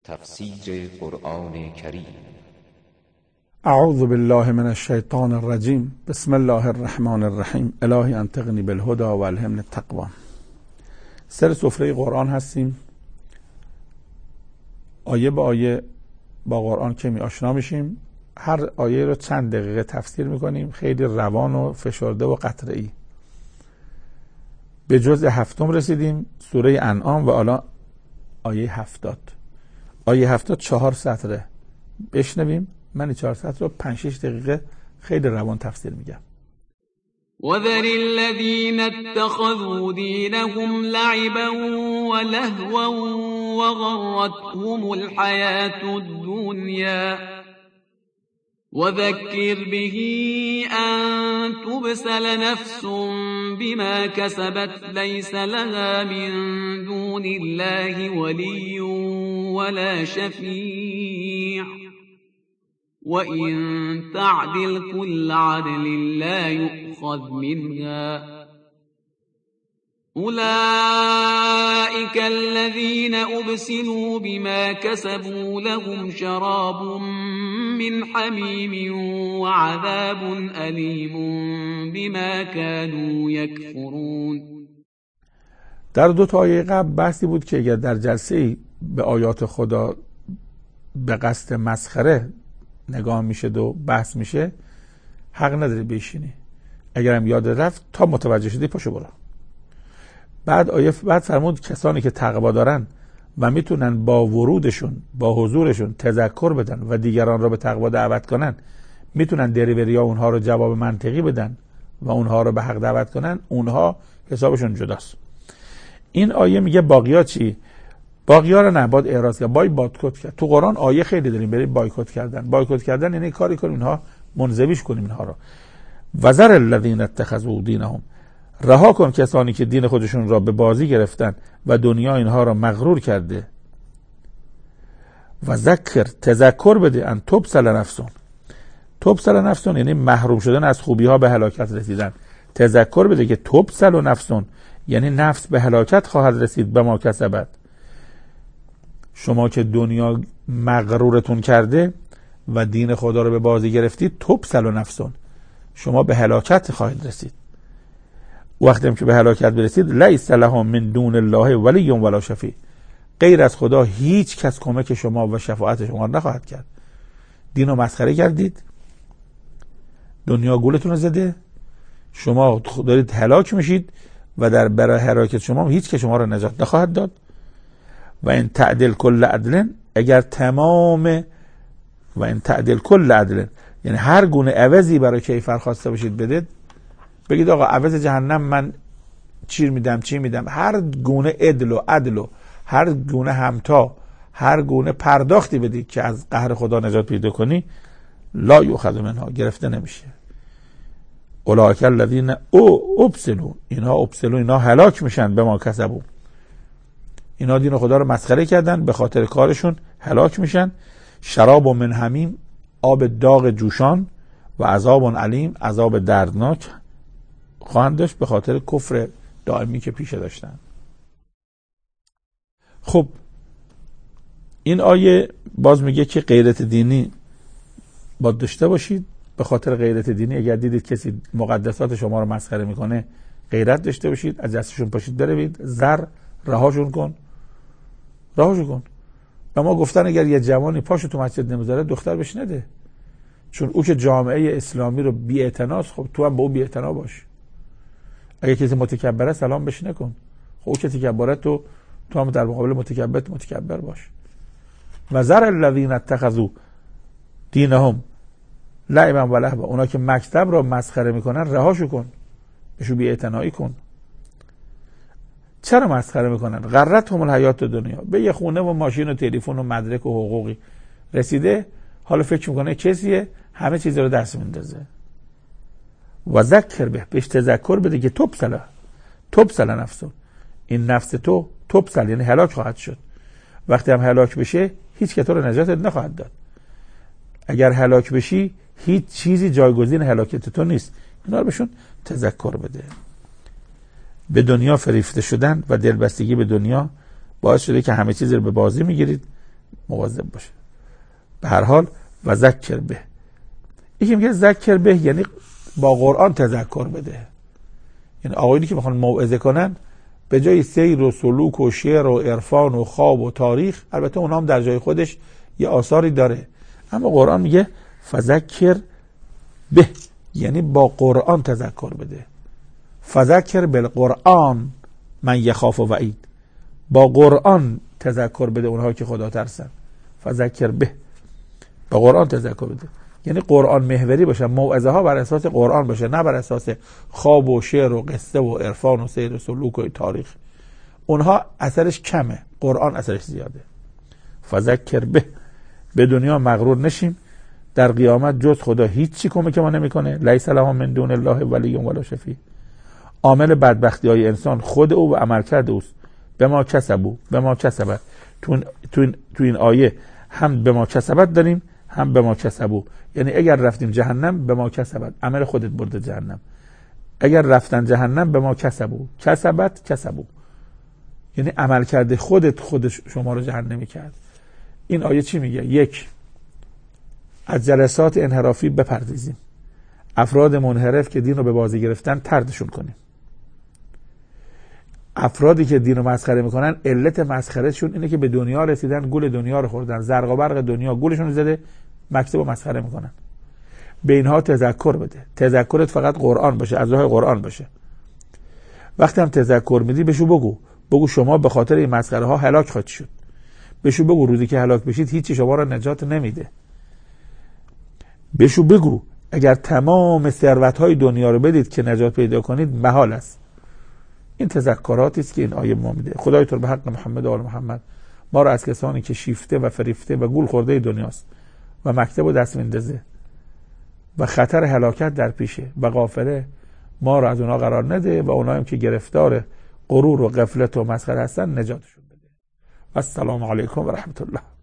تفسیر قرآن کریم. اعوذ بالله من الشیطان الرجیم. بسم الله الرحمن الرحیم. الهی انطقنی بالهدى و الهمنی التقوی. سر سفره قرآن هستیم. آیه به آیه با قرآن کمی آشنا میشیم. هر آیه رو چند دقیقه تفسیر میکنیم، خیلی روان و فشرده و قطره‌ای. به جزء هفتم رسیدیم، سوره انعام، و حالا آیه 70. آیه 70 4 سطره. بشنویم. من 4 سطر رو 5-6 دقیقه خیلی روان تفسیر میگم. وذر الذين اتخذوا دينهم لعبا ولهوا وغرتهم الحياة الدنيا وذكر به أن تبسل نفس بما كسبت ليس لها من دون الله ولي ولا شفيع وإن تعدل كل عدل لا يؤخذ منها أولئك الذين أبسلوا بما كسبوا لهم شراب من حميم وعذاب أليم بما كانوا يكفرون. در دو تا آیه قبل بحثی بود که اگر در جلسه به آیات خدا به قصد مسخره نگاه میشه و بحث میشه، حق نداری بشینی. اگر هم یاد رفت تا متوجه شدی پاشو برو. بعد فرمود کسانی که تقوا دارن و میتونن با ورودشون، با حضورشون تذکر بدن و دیگران را به تقوا دعوت کنن، میتونن دریوریا اونها رو جواب منطقی بدن و اونها رو به حق دعوت کنن، اونها حسابشون جداست. این آیه میگه باقیا چی؟ باقیا رو نه باید اعراض کرد، باید بایکوت کرد. تو قرآن آیه خیلی داریم برای بایکوت کردن. بایکوت کردن یعنی کاری کنیم اینها، منزویش کنیم اینها رو. وذر الذین اتخذوا دینهم، رها کن کسانی که دین خودشون را به بازی گرفتن و دنیا اینها را مغرور کرده. و ذکر، تذکر بده، ان تبسل نفسون. تبسل نفسون یعنی محروم شدن از خوبی ها به هلاکت رسیدن. تذکر بده که تبسل نفسون یعنی نفس به هلاکت خواهد رسید به ما کسبت. شما که دنیا مغرورتون کرده و دین خدا رو به بازی گرفتید، تبسل نفسون، شما به هلاکت خواهید رسید. وقتی هم که به هلاکت برسید، لیس لهم من دون الله ولی ولا شفیع، غیر از خدا هیچ کس کمک شما و شفاعت شما نخواهد کرد. دین رو مسخره کردید، دنیا گولتون رو زده، شما دارید هلاک میشید و در برای هلاکت شما هیچ که شما رو نجات نخواهد داد. و این تعدل کل عدل، اگر تمام و این تعدل کل عدل یعنی هر گونه عوضی برای کیفر خواسته باشید بدید، بگید آقا عوض جهنم من چی میدم، هر گونه عدل و هر گونه همتا، هر گونه پرداختی بدید که از قهر خدا نجات پیدا کنی، لا یؤخذ منها، گرفته نمیشه. اولئک الذین ابسلوا، اینا هلاک میشن به ما کسبوا، اینا دین خدا رو مسخره کردن، به خاطر کارشون هلاک میشن. شراب من حمیم، آب داغ جوشان، و عذاب علیم، عذاب دردناک خواهند داشت به خاطر کفر دائمی که پیشه داشتن. خب این آیه باز میگه که غیرت دینی باید داشته باشید. به خاطر غیرت دینی اگر دیدید کسی مقدسات شما رو مسخره میکنه، غیرت داشته باشید، از دستشون پاشید بروید. زر، رهاشون کن. و ما گفتن اگر یه جوانی پاشو تو مسجد نمیذاره، دختر بهش نده، چون او که جامعه اسلامی رو بی‌اعتناست. خب تو هم با او بی‌اعتنا باش. اگه کسی متکبره سلام بهش نکن. خب او که تکبره، تو هم در مقابل متکبر باش. و ذر الذین اتخذوا دینهم لعبا و لهوا، اونا که مکتب رو مسخره میکنن رهاشو کن، بهشون بی‌اعتنایی کن. چرا مسخره میکنن؟ غرتهم الحیات دنیا، به یه خونه و ماشین و تلفن و مدرک و حقوقی رسیده، حالا فکر میکنه کسیه همه چیز رو دست میندازه. و ذکر بهش تذکر بده که تبسل نفسون، این نفس تو تبسل یعنی هلاک خواهد شد. وقتی هم هلاک بشه هیچ که تو رو نجات نخواهد داد. اگر هلاک بشی هیچ چیزی جایگزین هلاکت تو نیست. اینا رو بهشون تذکر بده. به دنیا فریفته شدن و دلبستگی به دنیا باعث شده که همه چیز رو به بازی میگیرید مواظب باشه. به هر حال و ذکر به، یکی میگه ذکر به یعنی با قرآن تذکر بده. یعنی آقایونی که میخوان موعظه کنن به جای سیر و سلوک و شعر و عرفان و خواب و تاریخ، البته اونا هم در جای خودش یه آثاری داره، اما قرآن میگه فذکر به یعنی با قرآن تذکر بده. فذکر بالقرآن من یخاف وعید، با قرآن تذکر بده اونها که خدا ترسن. فذکر به، با قرآن تذکر بده یعنی قرآن محوری باشه، موعظه ها بر اساس قرآن باشه، نه بر اساس خواب و شعر و قصه و عرفان و سیر و سلوک و تاریخ. اونها اثرش کمه، قرآن اثرش زیاده. فذکر به دنیا مغرور نشیم، در قیامت جز خدا هیچی کمک ما نمیکنه. لیس لهم من دون الله ولی ولا شفیع. عامل بدبختی های انسان خود او و عملکرد اوست. به ما کسبت. تو این آیه هم به ما کسبت داریم، هم به ما کسبو، یعنی اگر رفتیم جهنم به ما کسبت، عمل خودت برده جهنم. اگر رفتن جهنم به ما کسبو، یعنی عمل کرده خود شما رو جهنمی کرد. این آیه چی میگه؟ یک، از جلسات انحرافی بپرهیزیم، افراد منحرف که دین رو به بازی گرفتن طردشون کنیم. افرادی که دین رو مسخره میکنن علت مسخرهشون اینه که به دنیا رسیدن، گول دنیا رو خوردن، زرق و برق دنیا گولشون رو زده، مکتب رو مسخره میکنن. به اینها تذکر بده. تذکرت فقط قرآن باشه، از راه قرآن باشه. وقتی هم تذکر میدی بهشو بگو شما به خاطر این مسخره ها هلاک خواهید شد. بهشو بگو روزی که هلاک بشید هیچی شما رو نجات نمیده. بهشو بگو اگر تمام ثروت های دنیا رو بدید که نجات پیدا کنید محال است. این تذکراتی است که این آیه ما میده. خدای تو به حق محمد و آل محمد ما را از کسانی که شیفته و فریفته و گول خورده دنیاست و مکتب و دست میندازه و خطر هلاکت در پیشه و غافله، ما را از اونا قرار نده و اونایی که گرفتار غرور و غفلت و مسخره هستن نجاتشون بده. و السلام علیکم و رحمت الله.